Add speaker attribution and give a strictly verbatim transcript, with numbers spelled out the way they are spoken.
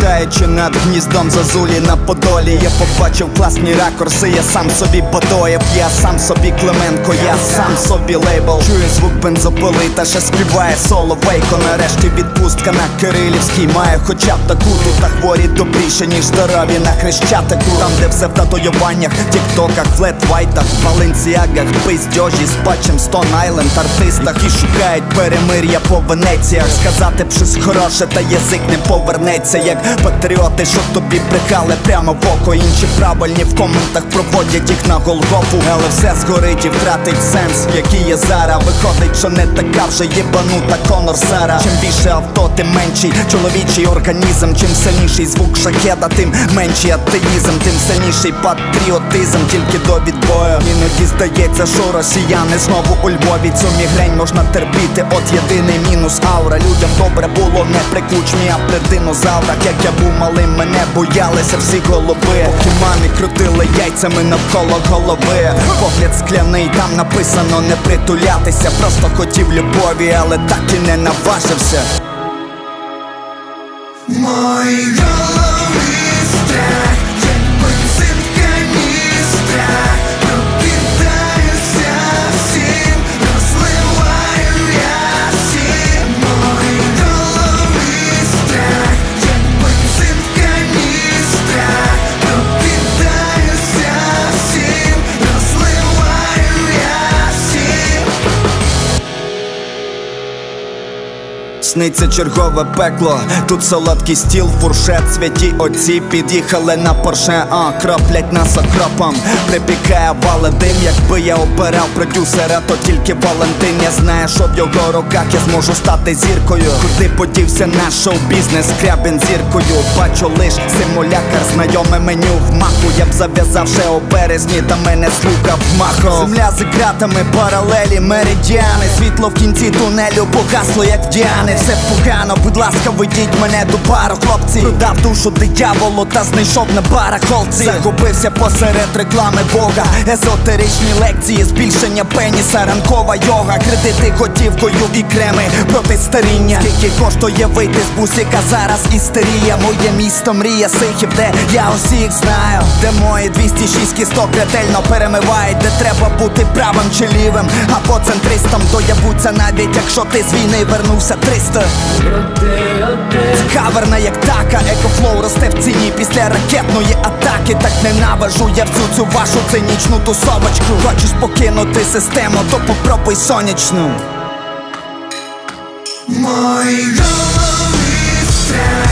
Speaker 1: Літаючи над гніздом зозулі на Подолі, я побачив класні ракурси, я сам собі Бадоєв, я сам собі Клименко, я сам собі лейбл. Чую звук бензопили та ще співає соло Вейко. Нарешті відпустка на Кирилівській має хоча б таку. Тут та хворі добріше, ніж здорові на Хрещатику. Там, де все в татуюваннях, тіктоках, флет-вайтах, баленсіагах, пиздьожі з патчем Stone Island, артистах, і шукають перемир'я по Венеціях. Сказати б щось хороше, та язик не повернеться. Як патріоти, що тобі брехали прямо в око. Інші правильні в коментах проводять їх на Голгофу. Але все згорить і втратить сенс, який є зараз. Виходить, що не така вже єбанута Конор Сара. Чим більше авто, тим менший чоловічий організм. Чим сильніший звук шахеда, тим менший атеїзм. Тим сильніший патріотизм, тільки до відбою. Іноді здається, що росіяни знову у Львові. Цю мігрень можна терпіти, от єдиний мінус аура. Людям добре було не при кучмі, а при динозаврах. Як я був малим, мене боялися всі голуби. Поки мамі крутили яйцями навколо голови. Погляд скляний, там написано не притулятися. Просто хотів любові, але так і не наважився.
Speaker 2: Мой голові страх, як бензин в каністрах. Прокидаюся всім, розливаю я всім. Мой голові страх, як бензин в каністрах. Прокидаюся всім, розливаю я всім.
Speaker 1: Сниться чергове пекло, тут солодкий стіл, фуршет, святі отці під'їхали на Порше, а краплять нас окропом. Припікає вали дим, якби я обирав продюсера, то тільки Валентин. Я знаю, що в його руках я зможу стати зіркою. Куди подівся наш шоу-бізнес, Скрябін зіркою. Бачу лиш симулякар, знайоме меню в маку. Я б зав'язав ще у березні, та мене слухав махом. Земля з ґратами, паралелі, меридіани. Світло в кінці тунелю погасло, як в Діани. Все погано, будь ласка, ведіть мене до бару, хлопці. Продав душу дияволу та знайшов на барахолці. Загубився посеред реклами Бога. Езотеричні лекції, збільшення пеніса, ранкова йога. Кредити готівкою і креми проти старіння. Скільки коштує вийти з бусика, зараз істерія. Моє місто мрія сихів, де я усіх знаю. Де мої двісті шість кісток ретельно перемивають. Де треба бути правим чи лівим, або центристом. Доявуться навіть, якщо ти з війни вернувся триста. Каверна як така, екофлоу росте в ціні після ракетної атаки. Так ненавижу я всю цю вашу цинічну тусовочку. Хочеш покинути систему, то попробуй сонячну.
Speaker 2: Мой голові страх.